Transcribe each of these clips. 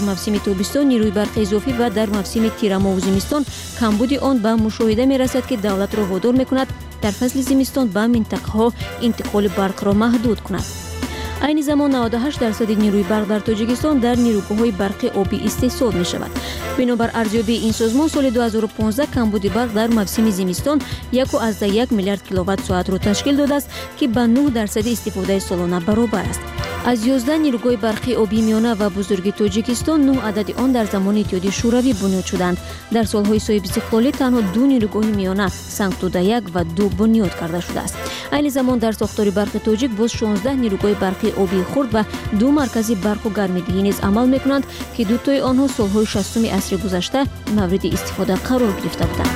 мавсими тобистон нирӯи барқи изофӣ ва дар мавсими тирамову зимистон камбуди он ба мушоҳида мерасад, ки давлатро водор мекунад дар фасли зимистон ба минтақаҳо интиқоли барқро маҳдуд кунад. айни замон 98% нирӯи барқ дар Тоҷикистон дар нирӯгоҳҳои барқи обӣ истеҳсол мешавад. бинобар арзёбии ин созмон соли 2015 камбуди барқ дар мавсими зимистон 1.1 миллиард киловатт-соатро ташкил додааст, ки ба 9% истифодаи солона баробар аст. аз 11 нирӯгоҳи барқи обӣ миёна ва бузурги Тоҷикистон 9 адади он дар замони иттиҳоди шӯравӣ бунёд шуданд. дар солҳои соҳибистиқлолӣ танҳо 2 нирӯгоҳи миёна Санктуда 1 ва 2 бунёд карда шудааст. айни замон дар сохтори барқи тоҷик боз 16 нирӯгоҳи барқи обии хурд ва 2 маркази барқу гармидиҳӣ низ амал мекунанд, ки дутои онҳо солҳои 60-уми асри гузашта мавриди истифода қарор гирифта буданд.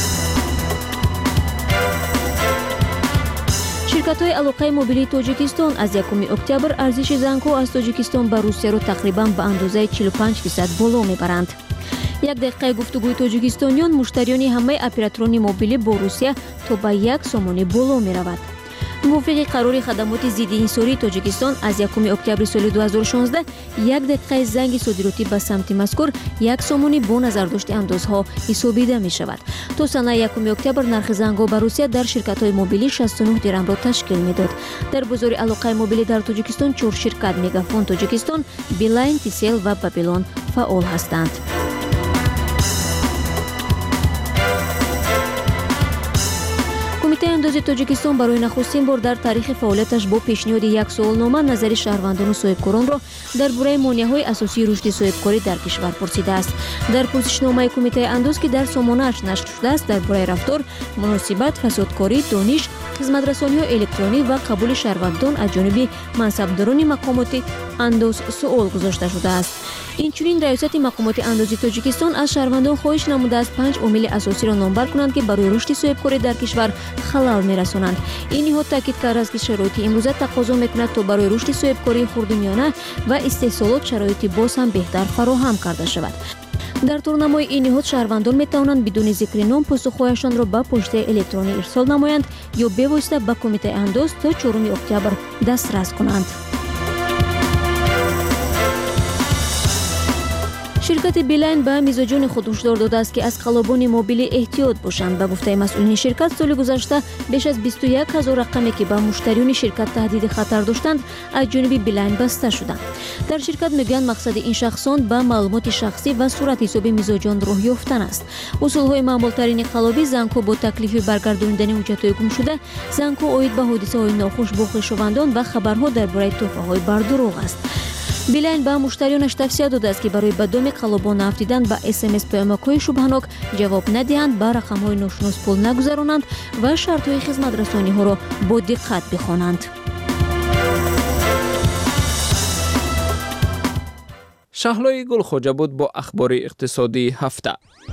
ширкатҳои алоқаи мобилии Тоҷикистон аз 1 октябр арзиши зангҳо аз Тоҷикистон ба Русияро тақрибан ба андозаи 45% боло мебаранд. як дақиқаи гуфтугӯи тоҷикистониён муштариёни ҳамаи операторони мобилӣ бо Русия то ба 1 сомонӣ боло меравад. мувофиқи қарори хадамоти зидди инҳисории Тоҷикистон аз 1 октябри соли 2016 як дақиқаи занги содиротӣ ба самти мазкур 1 сомонӣ бо назардошти андозҳо ҳисобида мешавад. то санаи 1 октябр нархи зангҳо ба Русия дар ширкатҳои мобилӣ 69 дирҳамро ташкил медод. дар бозори алоқаи мобилӣ дар Тоҷикистон 4 ширкат Мегафон Тоҷикистон, Билайн, Тисел ва Бабилон фаъол ҳастанд. кумитаи андози Тоҷикистон барои нахустин бор дар таърихи фаъолияташ бо пешниҳоди як суолнома назари шаҳрвандону соҳибкоронро дар бораи монеаҳои асосии рушди соҳибкорӣ дар кишвар пурсидааст. дар пурсишномаи кумитаи андоз, ки дар сомонааш нашр шудааст, дар бораи рафтор, муносибат, фасодкорӣ, дониш, хизматрасониҳои электронӣ ва қабули шаҳрвандон аз ҷониби мансабдорони мақомоти андоз суол гузошта шудааст. инчунин раёсати мақомоти андози Тоҷикистон аз шаҳрвандон хоҳиш намудааст 5 омили асосиро номбар кунанд, ки барои рушди соҳибкорӣ дар кишвар халал мерасонанд. ин ниҳод таъкид кардааст, ки шароити имрӯза тақозо мекунад то барои рушди соҳибкории хурдумиёна ва истеҳсолот шароити боз ҳам беҳтар фароҳам карда шавад. дар турнамои ин ниҳод шаҳрвандон метавонанд бидуни зикри ном посухҳояшонро ба почтаи электронӣ ирсол намоянд ё бевосита ба кумитаи андоз то 4 октябр дастрас кунанд. ширкати Билайн ба мизоҷони худ ҳушдор додааст, ки аз қалобони мобилӣ эҳтиёт бошанд. ба гуфтаи масъулини ширкат, соли гузашта беш аз 21 000 рақаме, ки ба муштариёни ширкат таҳдиди хатар доштанд, аз ҷониби Билайн баста шуданд. дар ширкат мегӯянд мақсади ин шахсон ба маълумоти шахсӣ ва суратҳисоби мизоҷон роҳ ёфтан аст. усулҳои маъмултарини қалобӣ зангҳо бо таклифи баргардонидани ҳуҷҷатҳои гумшуда, зангҳо оид ба ҳодисаҳои нохуш бо хӯшовандон ва хабарҳо дар бораи тӯҳфаҳои бардуруғ аст. Билайн ба муштариёнаш тавсия додааст, ки барои ба доми қалобон нафтидан ба SMS паёмакҳои шубҳанок ҷавоб надиҳанд, ба рақамҳои ношинос пул нагузаронанд ва шартҳои хизматрасониҳоро бо диққат бихонанд. шаҳлои Гулхоҷа буд бо ахбори иқтисодии ҳафта.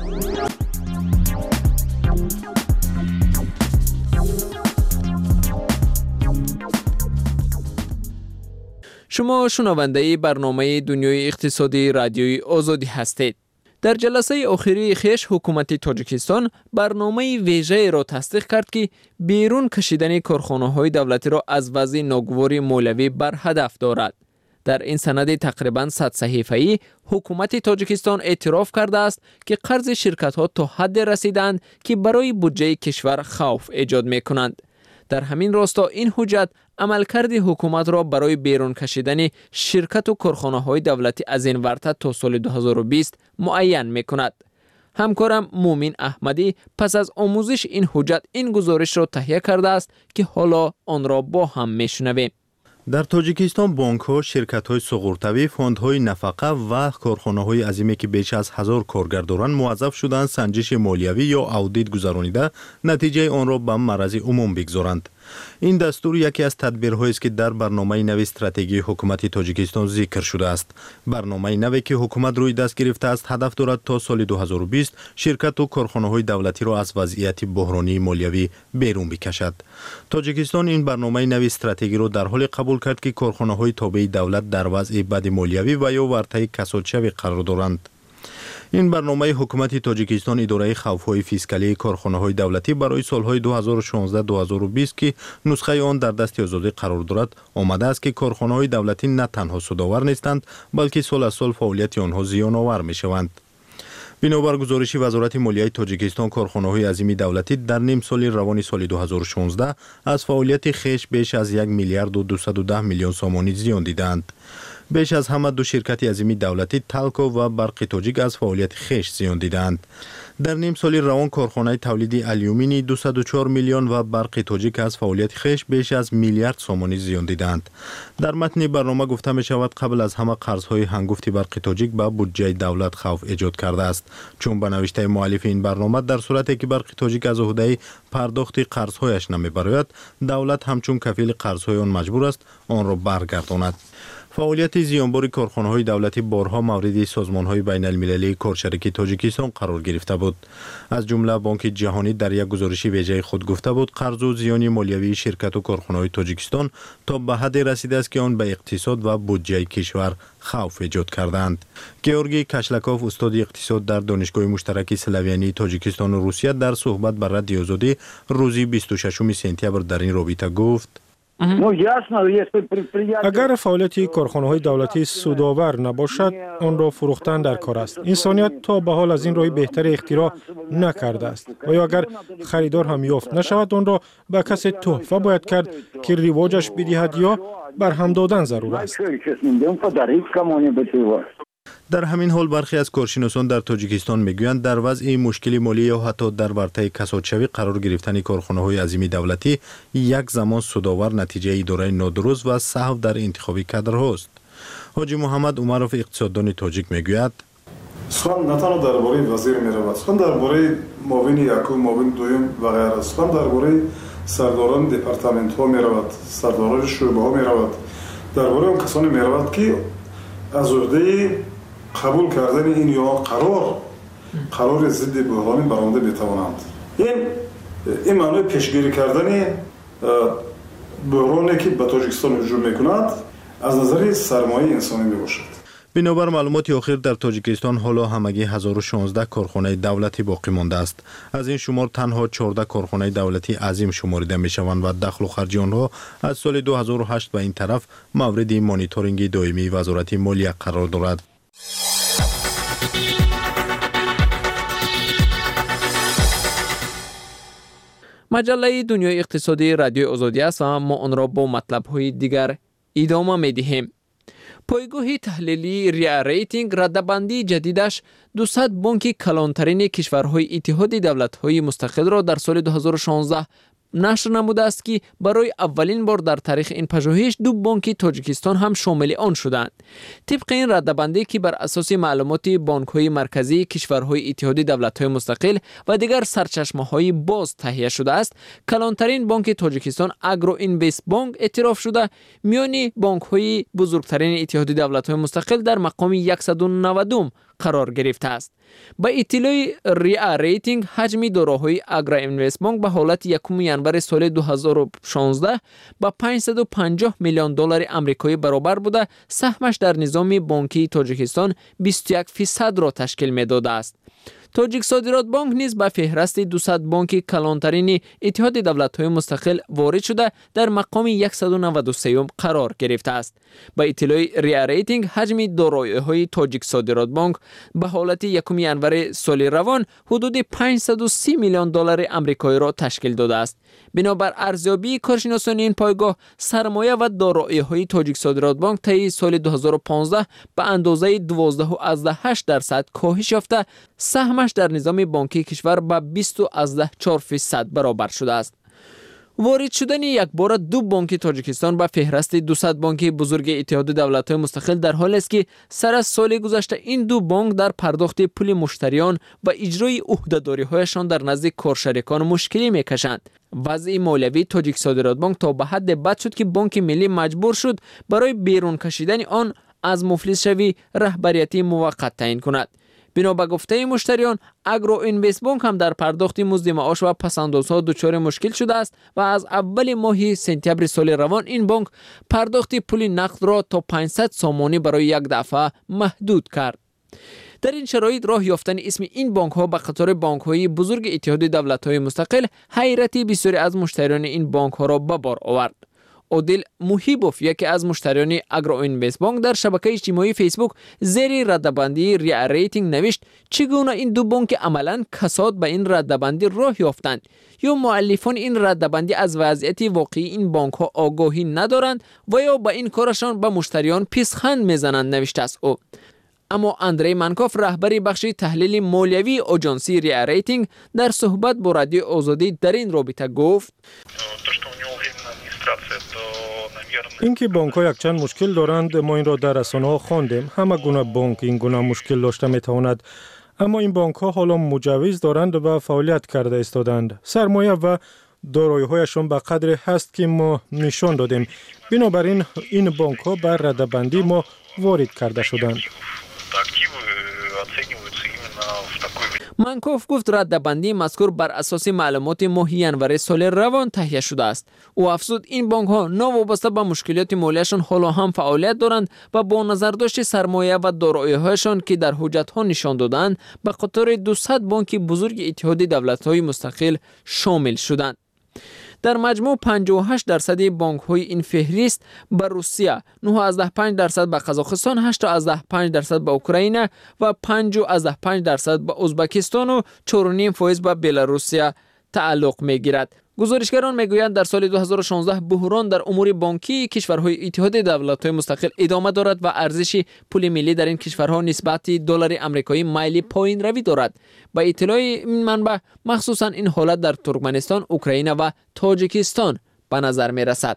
شما شنونده برنامه دنیای اقتصادی رادیوی آزادی هستید. در جلسه آخری خویش حکومت تاجیکستان برنامه ویژه را تصدیق کرد که بیرون کشیدن کارخانه‌های دولتی را از وضع ناگوار مولوی بر هدف دارد. در این سند تقریباً 100 صحیفه‌ای حکومت تاجیکستان اعتراف کرده است که قرض شرکت‌ها تا حد رسیدند که برای بودجه کشور خوف ایجاد می‌کنند. در همین راستا این حجت عملکرد حکومت را برای بیرون کشیدن شرکت و کارخانه‌های دولتی از این ورطه تا سال 2020 معین می‌کند. همکارم مومین احمدی پس از آموزش این حجت این گزارش را تهیه کرده است که حالا آن را با هم می‌شنویم. در تاجیکستان بانک‌ها، شرکت‌های سوغورتوی، فوندهای نفقه و کارخانه‌های عظیمی که بیش از 1000 کارگر دارند موظف شدند سنجش مالیوی یا اودیت گذرانیده نتیجه آن را به معرض عموم بگذارند. این دستور یکی از تدبیرهایی است که در برنامه نو استراتژی حکومت تاجیکستان ذکر شده است. برنامه نوی که حکومت روی دست گرفته است هدف دارد تا سال 2020 شرکت و کارخانه‌های دولتی را از وضعیت بحرانی مالیوی بیرون بکشد. تاجیکستان این برنامه نو استراتژی را در حال قبول کرد که کارخانه‌های تابع دولت در وضع بد مالیوی و یا ورطه کسادشوی قرار دارند. این برنامه حکومت تاجیکستان اداره خوف‌های فیسکالی کارخانه‌های دولتی برای سالهای 2016-2020 که نسخه آن در دست آزادی قرار دارد آمده است که کارخانه‌های دولتی نه تنها سودآور نیستند بلکه سال از سال فعالیت آنها زیان‌آور می‌شوند. بنابر گزارش وزارت مالیه تاجیکستان کارخانه‌های عظیم دولتی در نیم سال روان سال 2016 از فعالیت خویش بیش از 1 میلیارد و 210 میلیون سامانی زیان دیدند. بیش از همه دو شرکت عظیم دولتی تالکو و برق تاجیک از فعالیت خویش زیان دیدند. در نیم سال روان کارخانه تولید الیومینی 204 میلیون و برق تاجیک از فعالیت خویش بیش از میلیارد سامانی زیان دیدند. در متن برنامه گفته می شود قبل از همه قرضهای هنگفت برق تاجیک به بودجه دولت خوف ایجاد کرده است، چون به نوشته مؤلف این برنامه در صورتی که برق تاجیک از عهده پرداخت قرضهایش نمیبراید، دولت همچون کفیل قرضهای آن مجبور است آن را برگرداند. فعالیت زیانبار کارخانه‌های دولتی بارها مورد سازمان‌های بین‌المللی کارشریک تاجیکستان قرار گرفته بود. از جمله بانک جهانی در یک گزارش ویژه خود گفته بود قرض و زیان مالیوی شرکت و کارخانه‌های تاجیکستان تا به حدی رسیده است که آن به اقتصاد و بودجه کشور خوف ایجاد کردند. گیورگی کاشلاکوف استاد اقتصاد در دانشگاه مشترک سلاویانی تاجیکستان و روسیه در صحبت با رادیو آزادی روز 26 سپتامبر در این رابطه گفت: اگر فعالیت کارخانه‌های دولتی سودآور نباشد، آن را فروختن در کار است. انسانیت تا به حال از این راه بهتر اختراع نکرده است و یا اگر خریدار هم یافت نشود، آن را به کسی تحفه باید کرد که رواجش بدهد یا برهم دادن ضرور است. در همین حال برخی از کارشناسان در تاجیکستان میگویند در وضع مشکل مالی یا حتی در ورطه کسادشوی قرار گرفتن کارخانه‌های عظیم دولتی یک زمان سودآور نتیجه اداره نادرست و سهو در انتخاب کادرهاست. حاجی محمد عمرов اقتصاددان تاجیک میگوید: سخن نه تنها درباره وزیر میرود، سخن درباره معاون یکم، معاون دوم و غیره، سخن درباره سرداران دپارتمنت ها میرود، سرداران شعبه ها میرود، درباره اون کسانی میرود که از عهده قبول کردن این یا قرار ضد بحران برآمده بتوانند. این معنی پیشگیری کردن بحرانی که به تاجیکستان هجوم میکند از نظر سرمایه انسانی میباشد. بنابر معلومات اخیر در تاجیکستان حالا همگی 1016 کارخانه دولتی باقی مانده است. از این شمار تنها 14 کارخانه دولتی عظیم شمارده می شوند و دخل و خرج آنها از سال 2008 به این طرف مورد مانیتورینگ دائمی وزارت مالیه قرار دارد. مجله دنیای اقتصادی رادیو آزادی است و ما آن را با مطلب‌های دیگر ادامه می‌دهیم. پایگاه تحلیلی ریا ریتینگ ردبندی جدیدش 200 بانک کلانترین کشورهای اتحاد دولت‌های مستقل را در سال 2016 نشر نموده است که برای اولین بار در تاریخ این پژوهش دو بانک تاجیکستان هم شامل آن شدند. طبق این ردبندی که بر اساس معلومات بانک‌های مرکزی کشورهای اتحاد دولت‌های مستقل و دیگر سرچشمه‌های باز تهیه شده است، کلانترین بانک تاجیکستان اگرو اینوست بانک اعتراف شده میان بانک‌های بزرگترین اتحاد دولت‌های مستقل در مقام 190 قرار گرفته است. با اطلاع ریا ریتینگ حجم داراهای اگرو اینوست بانک به حالت 1 ینور سال 2016 با 550 میلیون دلار آمریکایی برابر بوده، سهمش در نظام بانکی تاجیکستان 21% را تشکیل می‌داده است. تاجیک صادرات بانک نیز به فهرست 200 بانک کلانترین اتحاد دولت‌های مستقل وارد شده در مقام 193 قرار گرفته است. با اطلاع ریا ریتینگ حجم دارایی‌های تاجیک صادرات بانک به حالت 1 ینور سال روان حدود 530 میلیون دلار آمریکایی را تشکیل داده است. بنابر ارزیابی کارشناسان این پایگاه، سرمایه و دارایی‌های تاجیک صادرات بانک طی سال 2015 به اندازه 12.8% کاهش یافته، سهمش در نظام بانکی کشور به 20.4% برابر شده است. وارد شدن یک بار دو بانک تاجیکستان به فهرست 200 بانک بزرگ اتحاد دولت‌های مستقل در حالی است که سر از سال گذشته این دو بانک در پرداخت پول مشتریان و اجرای عهده‌داری‌هایشان در نزد کارشریکان مشکلی می‌کشند. وضع مالیوی تاجیک صادرات بانک تا به حد بد شد که بانک ملی مجبور شد برای بیرون کشیدن آن از مفلس شوی رهبریتی موقت تعیین کند. بنا به گفته مشتریان، اگرو اینوست بانک هم در پرداخت مزد معاش و پس‌اندازها دچار مشکل شده است و از اول ماه سپتامبر سال روان این بانک پرداخت پول نقد را تا 500 سامانی برای یک دفعه محدود کرد. در این شرایط راه یافتن اسم این بانک ها به قطار بانک های بزرگ اتحاد دولت های مستقل حیرتی بسیاری از مشتریان این بانک ها را به بار آورد. عادل محیبوف، یکی از مشتریان اگرو اینوست بانک، در شبکه اجتماعی فیسبوک زیر ردبندی ریا ریتینگ نوشت چگونه این دو بانک عملاً کساد به این ردبندی راه یافتند یا مؤلفان این ردبندی از وضعیت واقعی این بانک ها آگاهی ندارند و یا با این کارشان به مشتریان پیشخند میزنند، نوشته است او. اما اندری منکوف، رهبر بخش تحلیل مالیوی آژانسی ریا ریتینگ، در صحبت با رادیو آزادی در این رابطه گفت اینکه بانک ها یک چند مشکل دارند ما این را در رسانه ها خواندیم. همه گونه بانک این گونه مشکل داشته میتواند، اما این بانک ها حالا مجوز دارند و فعالیت کرده ایستادند. سرمایه و دارایی هایشان به قدری هست که ما نشان دادیم. بنابراین این بانک ها بر ردبندی ما وارد کرده شدند. منکوف گفت ردبندی مذکور بر اساس معلومات ماه ینور سال روان تهیه شده است. او افزود این بانک ها ناوابسته به مشکلات مالیشان حالا هم فعالیت دارند و با نظرداشت سرمایه و دارایی هایشان که در حجت ها نشان دادند به قطار 200 بانک بزرگ اتحاد دولت های مستقل شامل شدند. در مجموع 58% بانک های این فهرست به روسیه، 9.5% به قزاقستان، 8.5% به اوکراین و 5.5% به ازبکستان و 4.5% به بلاروسیه تعلق میگیرد. گزارشگران میگویند در سال 2016 بحران در امور بانکی کشورهای اتحاد دولت‌های مستقل ادامه دارد و ارزش پول ملی در این کشورها نسبت دلار آمریکایی میل پایین روی دارد. با اطلاع این منبع مخصوصا این حالت در ترکمنستان، اوکراین و تاجیکستان به نظر میرسد.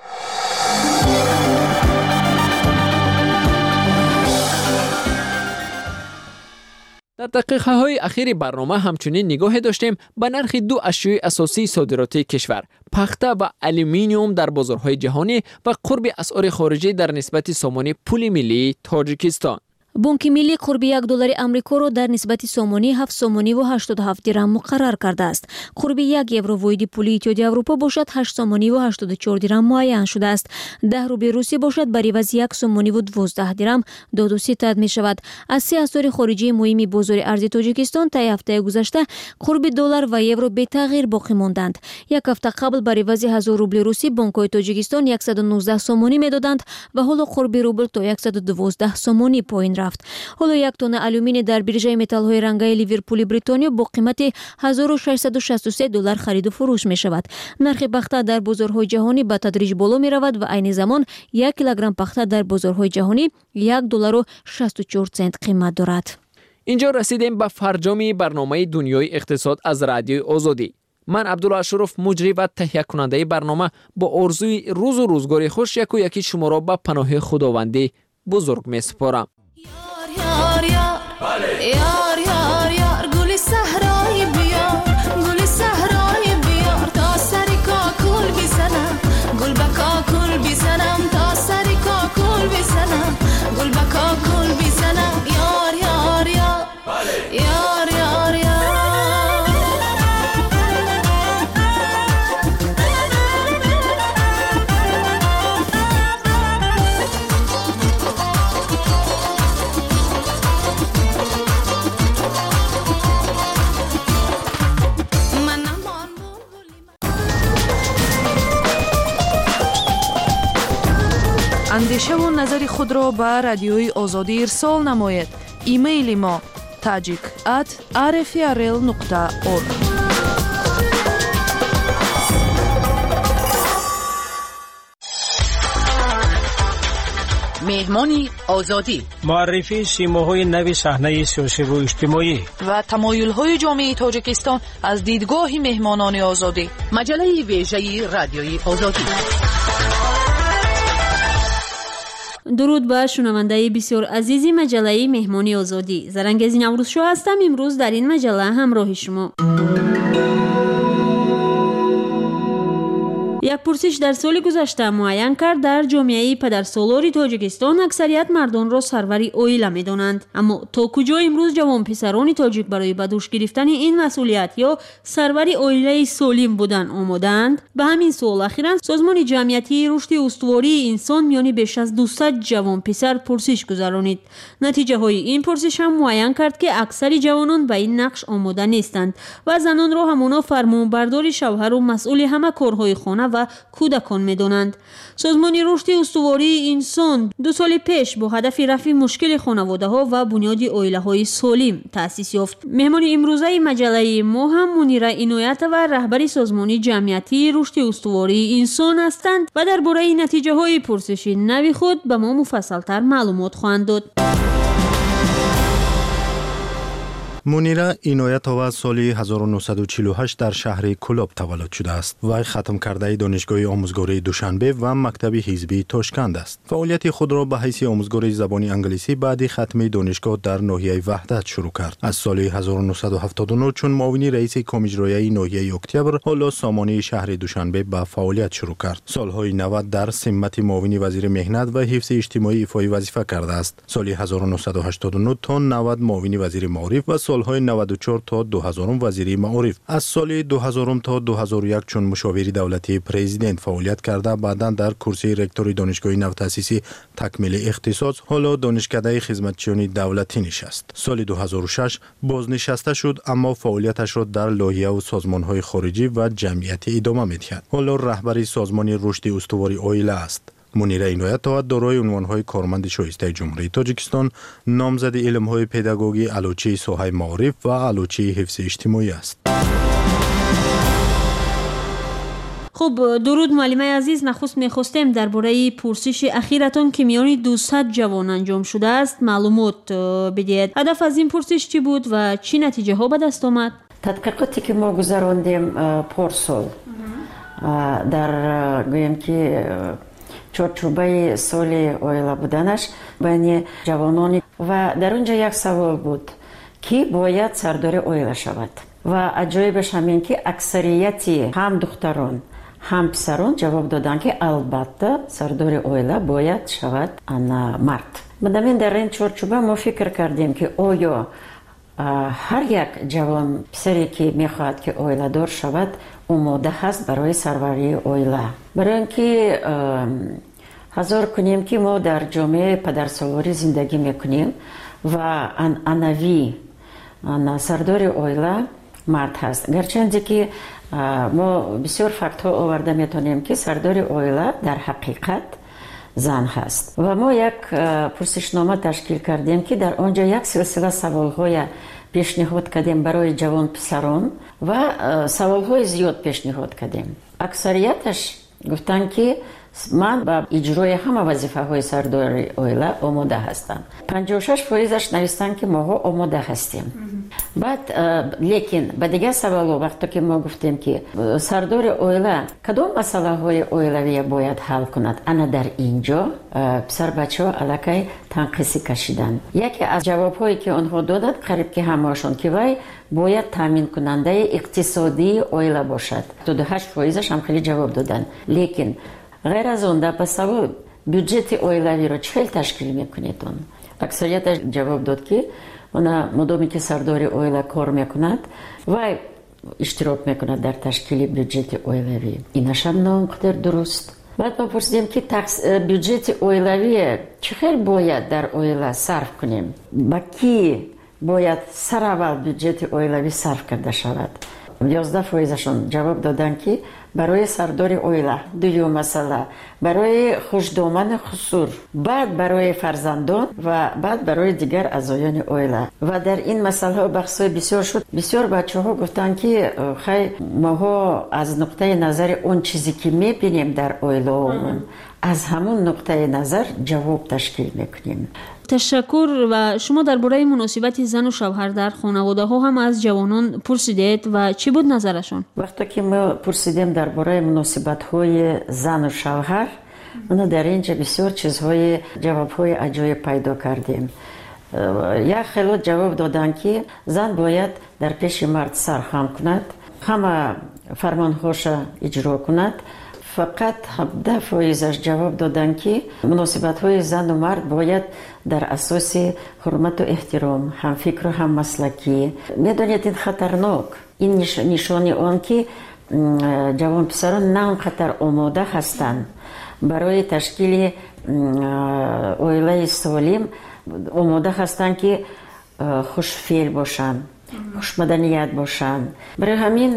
در دقیقه های اخیر برنامه همچنین نگاه داشتیم به نرخ دو اشیاء اساسی صادراتی کشور، پخته و الومینیوم در بازارهای جهانی و قرب اسعار خارجی در نسبت سامانه پول ملی تاجیکستان. بانک ملی قرب $1 آمریکا را در نسبت سامانی 7 سامانی و 87 درهم مقرر کرده است. قرب 1 یورو واحد پول اتحاد اروپا باشد 8 سامانی و 84 درهم معین شده است. 10 روبل روسی باشد بر عوض 1 سامانی و 12 درهم داد و ستد می شود. از 3 اسعار خارجی مهم بازار ارزی تاجیکستان تا هفته گذشته قرب دلار و یورو به تغییر باقی ماندند. یک هفته قبل بر عوض 1000 روبل روسی بانک‌های تاجیکستان 119 سامانی میدادند و حالا قرب روبل تا 112 سامانی پایین رفت. حالا یک تن الومینی در بیرژه متال‌های رنگی لیورپول بریتانیا با قیمت $1663 خرید و فروش می شود. نرخ پخته در بازارهای جهانی به تدریج بالا می رود و عین زمان 1 کیلوگرم پخته در بازارهای جهانی $1.64 قیمت دارد. اینجا رسیدیم به فرجام برنامه دنیای اقتصاد از رادیو آزادی. من عبدالله اشرف، مجری و تهیه کننده برنامه، با آرزوی روز و روزگاری خوش یکی شما را به پناه خداوندی بزرگ می سپارم. یار یار یار گل صحرای بیار، گل صحرای بیار تا سر کاکل بزنم، گل با کاکل بزنم تا سر کاکل بزنم، گل با کاکل بزنم. یار یار یار یار یار یار اندیشه و نظر خود را به رادیوی آزادی ارسال نمایید. ایمیل ما tajik@rfrl.org. مهمانی آزادی، معرفی سیماهای نوی صحنه سیاسی و اجتماعی و تمایل‌های جامعه تاجیکستان از دیدگاه مهمانان آزادی. مجله ویژه رادیوی آزادی. درود بر شنونده بسیار عزیزی مجله مهمانی آزادی. زرنگزی نوروزشو هستم. امروز در این مجله همراه شما. یک پرسش در سال گذشته معین کرد در جامعه پدرسالار تاجیکستان اکثریت مردان را سروری اویلا می‌دانند، اما تا کجا امروز جوان پسران تاجیک برای به دوش گرفتن این مسئولیت یا سروری اویلا سالم بودن آمادند؟ به همین سوال اخیراً سازمان جمعیتی رشد استواری انسان میان بیش از 200 جوان پسر پرسش گذرانید. نتیجه های این پرسش هم معین کرد که اکثر جوانان به این نقش آماده نیستند و زنان را همانا فرمانبردار شوهر و مسئول همه کارهای خانه و کودکان می‌دانند. سازمان رشد استواری انسان 2 سال پیش با هدف رفع مشکل خانواده‌ها و بنیاد عائله‌های سالم تأسیس یافت. مهمان امروزه مجله ما هم منیره عنایت و رهبر سازمان جمعیتی رشد استواری انسان هستند و درباره نتیجه‌های پرسش نوی خود به ما مفصل‌تر معلومات خواهند داد. منیره عنایت‌آور سال 1948 در شهر کلاب تولد شده است. وی ختم کرده دانشگاه آموزگاری دوشنبه و مکتب حزبی تاشکند است. فعالیت خود را به حیث آموزگار زبان انگلیسی بعد ختم دانشگاه در ناحیه وحدت شروع کرد. از سال 1979 چون معاون رئیس کمیته ناحیه اکتبر حالا سامانه شهر دوشنبه به فعالیت شروع کرد. سالهای 90 در سمت معاون وزیر مهنت و حفظ اجتماعی ایفای وظیفه کرده است. سال 1989 تا 90 معاون وزیر معارف و سالهای 94 تا 2000 وزیری معارف. از سال 2000 تا 2001 چون مشاور دولتی پرزیدنت فعالیت کرده، بعداً در کرسی رکتور دانشگاه نوتأسیسی تکمیل اختصاص، حالا دانشکده خدمتچیان دولتی نشست. سال 2006 بازنشسته شد، اما فعالیتش را در لایحه و سازمان‌های خارجی و جمعیتی ادامه می‌دهد. حالا رهبر سازمان رشد استواری عائله است. منیره عنایت‌آور دارای عنوان‌های کارمند شایسته جمهوری تاجیکستان، نامزد علم‌های پداگوژی علوچه ساحه معارف و علوچه حفظ اجتماعی است. خب درود معلمه عزیز، نخست میخواستیم درباره پرسش اخیرتان که میان 200 جوان انجام شده است معلومات بدهید. هدف از این پرسش چی بود و چی نتیجه ها به دست آمد؟ تحقیقاتی که ما گذراندیم پارسال در گویم که چارچوبه سال عائله بودنش بین جوانان و در اونجا یک سوال بود که باید سردار عائله شود و عجایبش همین که اکثریتی هم دختران هم پسران جواب دادن که البته سردار عائله باید شود مرد. بدمین در این چارچوبه ما فکر کردیم که آیا هر یک جوان پسری که میخواهد که عائله دار شود آماده هست برای سروری عائله. برای اینکه حاضر کنیم که ما در جامعه پدرسالاری زندگی میکنیم و عنوی سردار عائله مرد هست، گرچه که ما بسیار فکت ها آورده میتونیم که سردار عائله در حقیقت زن هست و ما یک پرسشنامه تشکیل کردیم که در آنجا یک سلسله سوال های پیشنهاد کردیم برای جوان پسران و سوال های زیاد پیشنهاد کردیم. اکثریتش گفتن که من با اجرای همه وظیفه های سردار عائله آماده هستم. 56% نوشتن که ما آماده هستیم. بعد لیکن به دیگه سوال وقتی که ما گفتیم که سردار عائله کدام مسئله های عائلوی باید حل کند، انا در اینجا پسر بچه ها علاقه تنقیصی کشیدن. یکی از جواب هایی که آنها دادند قریب که همهاشون که وای باید تامین کننده اقتصادی عائله باشد. 28% هم خیلی جواب دادن. لیکن غیر از اون در پسول بودجت عائلوی رو چه تشکیل میکنید؟ اکثریت جواب داد که اونا مدامی که سردار عائله کار میکند و اشتراک میکند در تشکیل بودجت عائلوی. اینش هم ناقدر درست. بعد ما پرسیدیم که بودجت عائلوی چقدر باید در عائله صرف کنیم؟ با کی باید سر اول بودجت عائلوی صرف کرده شود؟ 11% جواب دادن که برای سردار عائله، دوم مسئله برای خوشدامن خسور، بعد برای فرزندان و بعد برای دیگر اعضایان عائله. و در این مسئله ها بحث‌های بسیار شد. بسیار بچه‌ها گفتن که خیلی ماها از نقطه نظر اون چیزی که می‌بینیم در عائله از همون نقطه نظر جواب تشکیل میکنیم. تشکر. و شما درباره مناسبت زن و شوهر در خانواده ها هم از جوانان پرسیدید و چی بود نظرشون؟ وقتی که ما پرسیدیم درباره مناسبت های زن و شوهر، ما در اینجا بسیار چیزهای جوابهای عجایب پیدا کردیم. یک خیلی جواب دادن که زن باید در پیش مرد سر خم کند، همه فرمانهاش اجرا کند، فقط 17% جواب دادن که مناسبت‌های زن و مرد باید در اساس حرمت و احترام، هم فکر و هم مسلکی. میدونید این خطرناک. این نشانی آن که جوان پسران نه اونقدر آماده هستند برای تشکیل عائله سالم، آماده هستند که خوشفعل باشند، خوش مدنیت باشند. برای همین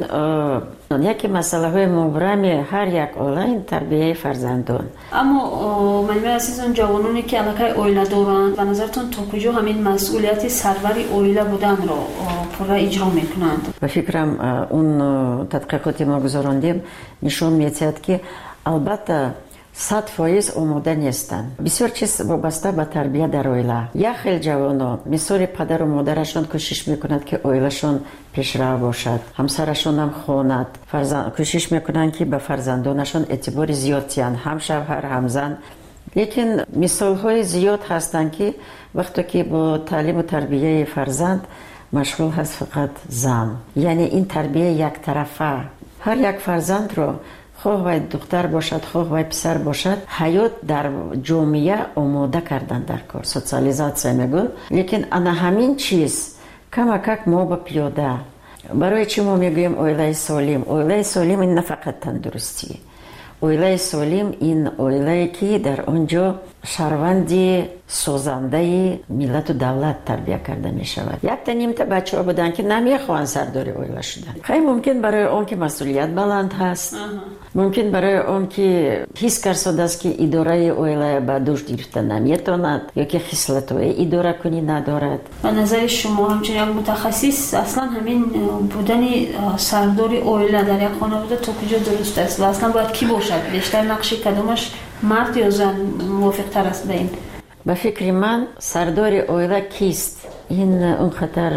یکی مسئله های مبرم هر یک عائله این تربیه فرزندان. اما منیم عزیزان، جوانانی که علاقه عائله دارند، به نظرتون تا کجا همین مسئولیت سروری عائله بودن را پورا اجرا میکنند؟ به فکرم اون تحقیقاتی ما گذراندیم نشون میدهد که البته 100% آماده نیستند. بسیار چیز وابسته به تربیت در عائله. یک خیلی جوانا مثال پدر و مادرشان کوشش میکنند که عائلهشان پیشرو باشد، همسرشان هم خواند، کوشش میکنند که به فرزندانشان اعتبار زیاد دهند، هم شوهر هم زن. لیکن مثال های زیاد هستند که وقتی که با تعلیم و تربیت فرزند مشغول هست فقط زن، یعنی این تربیت یک طرفه. هر یک فرزند رو خواه باید دختر باشد، خواه باید پسر باشد، حیات در جامعه آماده کردن در کار، سوسیالیزاسیون میگن. لیکن انا همین چیز کمک ما به پیاده. برای چی ما میگویم عائله سالم؟ عائله سالم این نه فقط تندرستی. عائله سالم این عائله که در آنجا شهروندی سازنده ملت و دولت تربیت کرده می شود. یک تا نیم تا بچه ها بودن که نمیخوان سرداری عائله شدن. خیلی ممکن برای اون که مسئولیت بلند هست، ممکن برای اون که حس کرده است که اداره عائله به دوش گرفته نمیتواند یا که خصلت‌های اداره کنی ندارد. به نظر شما همچنین یک متخصص اصلا همین بودن سرداری عائله در یک خانواده تا کجا درست است و اصلا باید کی باشد؟ بیشتر نقش کدومش مرد یا زن موافق تر است به این؟ به فکر من سردار عائله کیست؟ این اونقدر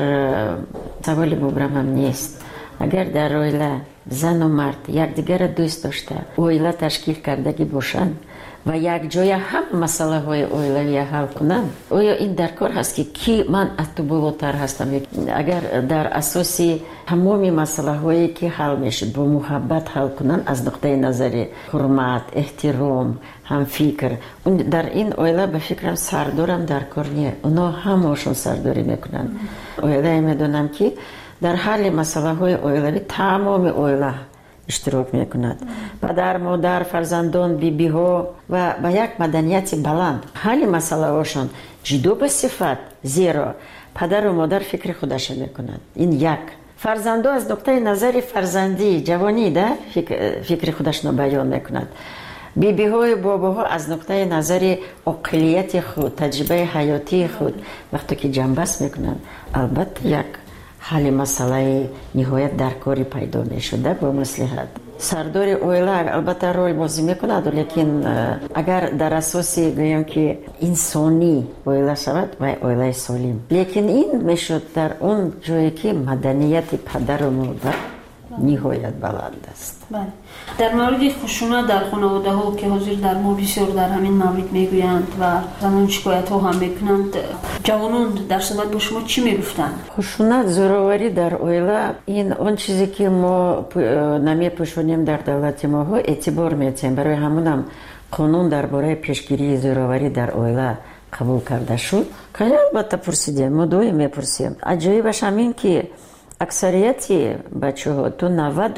سوال مبرم هم نیست. اگر در عائله زن و مرد یکدیگر دوست داشته عائله تشکیل کردگی باشند و یک جای هم مسئله های عائلوی حل کنند، آیا این در کار هست که کی من از تو بالاتر هستم؟ اگر در اساس تمامی مسئله هایی که حل میشه با محبت حل کنند از نقطه نظر حرمت، احترام، هم فکر، در این عائله به فکرم سردارم در کار نیست. اونا همشون سرداری میکنن. عائله میدونم که در حل مسئله های عائلوی تمام عائله اشتراک میکند. پدر، مادر، فرزندان، بیبی ها و با یک مدنیت بلند حل مسئله هاشون جدا به صفت، زیرا پدر و مادر فکر خودش میکند. این یک. فرزندان از نقطه نظر فرزندی جوانی ده فکر خودش بیان میکند. بیبی های بابا ها از نقطه نظر عقلیت خود، تجربه حیاتی خود وقتی که جنبست میکنند، البته یک حل مسئله نهایت در کاری پیدا می شده با مصلحت. سردار عائله البته رول بازی میکند، لیکن اگر در اساس گویم که انسانی عائله شود و عائله سالم، لیکن این میشد در اون جایی که مدنیت پدر و مادر نهایت بلند است. بله. در مورد خشونت در خانواده ها که حاضر در ما بسیار در همین مورد میگویند و زنان شکایت ها هم میکنند، جوانان در صحبت با شما چی میگفتند؟ خشونت، زوراوری در عائله این اون چیزی که ما نمیپوشونیم در دولت ما ها اعتبار میتیم. برای همونم قانون درباره پیشگیری زوراوری در عائله قبول کرده شد. که البته پرسیدیم، ما دوی میپرسیم. عجایبش همین که اکثریت بچه ها تو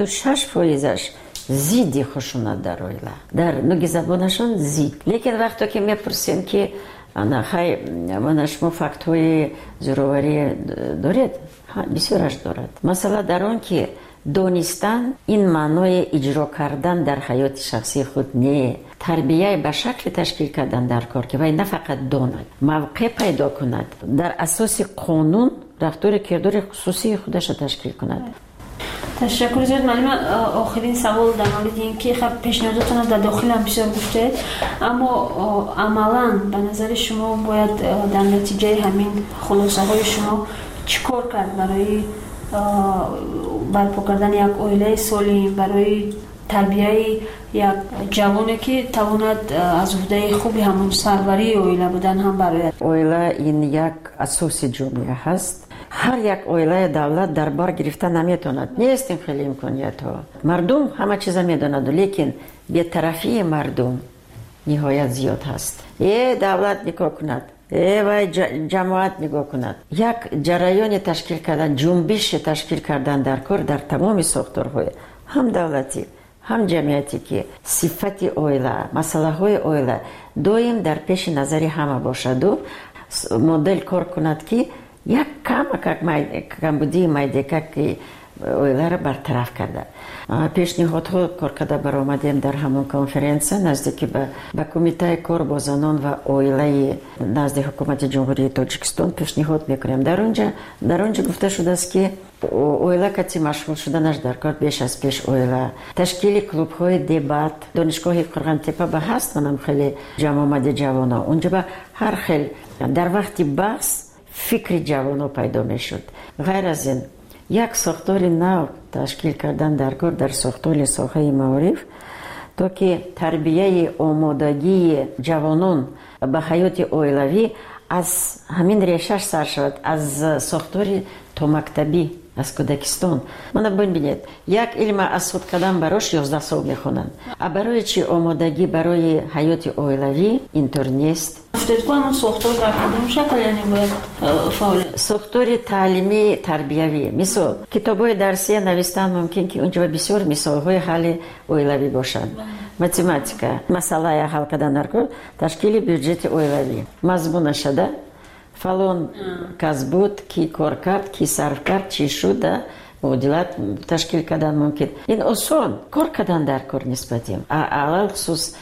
96%ش زیدی خشونت در عائله، در نوع زبانشون زید. لیکن وقتی که میپرسیم که خیلی من شما فکت های زوراوری دارید؟ بسیارش دارد. مثلا در آن که دانستن این معنای اجرا کردن در حیات شخصی خود نه، تربیه به شکل تشکیل کردن در کار که وای نه فقط داند، موقع پیدا کند، در اساس قانون رفتار کردار خصوصی خودش تشکیل کند. تشکر زیاد. معلم آخرین سوال در مورد این که خب پیشنهاداتون در داخل هم بسیار گفته، اما عملاً به نظر شما باید در نتیجه همین خلاصه های شما چیکار کرد برای برپا کردن یک عائله سالم، برای تربیت یک جوانی که تواند از عهده خوبی همون سروری عائله بودن هم برای عائله این یک اساس جامعه هست. هر یک اویله دولت در بار گرفته نمیتوند. نیست این خیلی امکانیت ها. مردم همه چیز میدوند، لیکن بی‌طرفی مردم نهایت زیاد هست. دولت نگاه کند، و جماعت نگاه کند. یک جریان تشکیل کردن، جنبش تشکیل کردن در کار در تمام ساختارهای هم دولتی هم جمعیتی که صفت اویله، مسئله های اویله دویم در پیش نظر همه باشد و مدل کار کند که یک کمبودی مایدکه که اویله را برطرف کرده. پیشنهادها کار کرده برآمدیم در همون کنفرانس نزدیک به کمیته کار با زنان و اویله نزد حکومت جمهوری تاجیکستان پیشنهاد میکنیم. در اونجا گفته شده است که اویله کتی مشغول شدنش در کار بیش از پیش اویله تشکیل کلوب های دیبات دانشگاه قرغنتپه به هست منم خیلی جمع آمده جوانا اونجا به هر خیلی در وقتی بحث فکر جوانا پیدا میشد. غیر از این یک ساختار نو تشکیل کردن در کار در ساختار ساحه معارف تا که تربیه آمادگی جوانان به حیات اویلوی از همین ریشش سر شود، از ساختار تا مکتبی از کودکستان. من ببینید یک علم از خود کردن براش 11 سال میخونن. برای چی آمادگی برای حیات اویلوی اینطور نیست؟ ساختار در کدام شکل یعنی باید فعال؟ ساختار تعلیمی تربیوی مثل کتاب‌های درسی نوشتن ممکن که اونجا بسیار مثال‌های حل اویلوی باشند. متماتیکا مسئله حل کردن در کار تشکیل بودجت اویلوی مضمون شده فلان کس بود کی کار کرد کی صرف کرد چی شده معادلات تشکیل کردن ممکن. این آسان کار کردن در کار نسبتی علل خصوص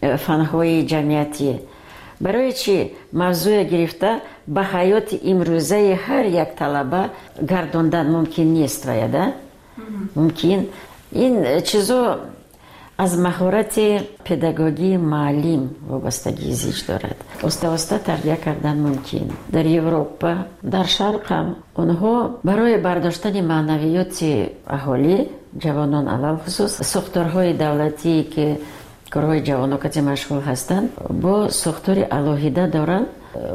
فن‌های جمعیتی برای چی موضوع گرفته به حیات امروزه هر یک طلبه گرداندن ممکن نیست ویده ممکن این چیزو از مهارت پداگوژی معلم وابستگی زیج دارد. آسته تربیت کردن ممکن. در اروپا در شرق هم اونها برای برداشتن معنویات اهالی جوانان علل خصوص ساختارهای دولتی که کارهای جوانان که مشغول هستند با ساختار الهیده دارند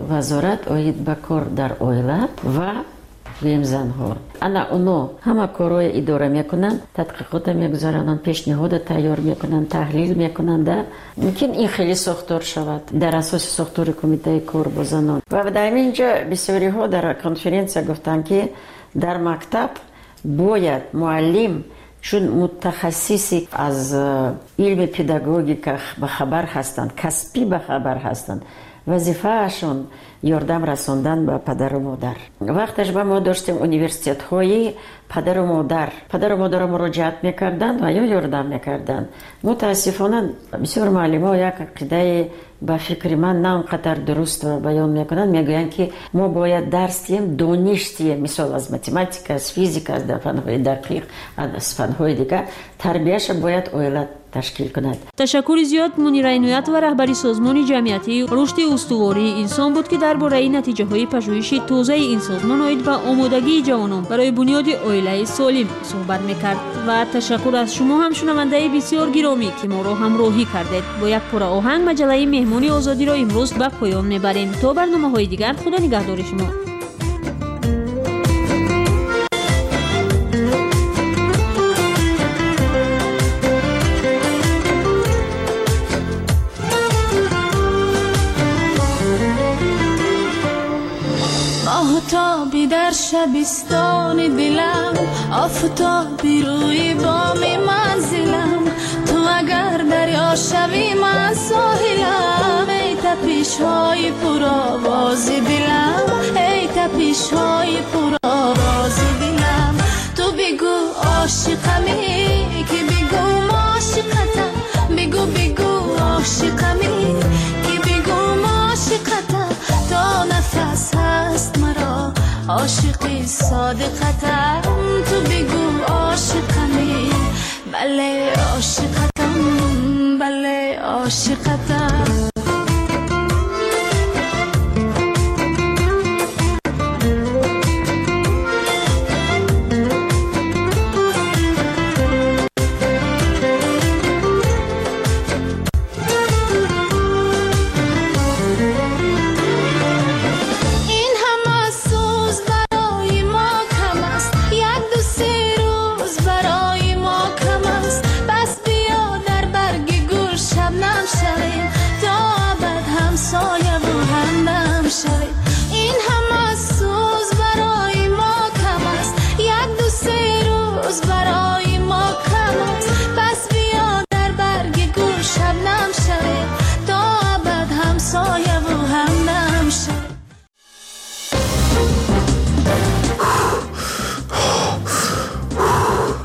وزارت آید به کار در اویله و ویم زنها. انا اونو همه کارهای اداره میکنن، تحقیقات میگذارن، پیشنهاد تیار میکنن، تحلیل میکنن. ممکن این خیلی ساختار شود در اساس ساختار کمیته کار با زنان. و در اینجا بسیاری ها در کنفرانس گفتن که در مکتب باید معلم چون متخصصی از علم پداگوژیک به خبر هستند، کسبی به خبر هستند، وظیفه‌شون یاردم رساندن به پدر و مادر. وقتش به ما داشتیم انیورسیتت های پدر و مادر مراجعت میکردن و یا یاردم میکردن. متاسفانه بسیار معلم ها یک عقیده به فکر من نه اونقدر درست و بیان میکنن، میگوین که ما باید درس دیم دانشتیم مثال از متماتیک از فیزیک از فن‌های دقیق از فن‌های دیگه تربیهش باید اویلت تشکیل کند. تشکر زیاد منیر عنایت و رهبری سازمان جمعیتی رشد استواری انسان بود که درباره نتیجه‌های پژوهش تازه این سازمان آید به آمادگی جوانان برای بنیاد اویله سالم صحبت میکرد. و تشکر از شما هم شنونده بسیار گرامی که ما را همراهی کردید. با یک پاره آهنگ مجله مهمانی آزادی را امروز به پایان میبریم. تا برنامه‌های دیگر خدا نگهدار شما. آفتابی در شبستان دلم، آفتابی روی بام منزلم، تو اگر دریا شوی من ساحلم. ای تپش های پرآواز دلم، ای تپش های پرآواز دلم، تو بگو عاشقمی که بگو عاشقتم، بگو عاشقمی که بگو عاشقتم، تا نفس هست مرا عاشقی صادقتم، تو بگو عاشقمی بله عاشقتم، بله عاشقتم. این همه سوز برای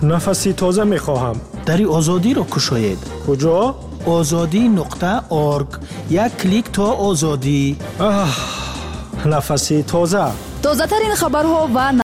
نفسی تازه میخواهم. دری آزادی را کشاید. کجا؟ azadi.org. یک کلیک تا آزادی. نفسی تازه. تازه ترین خبرها و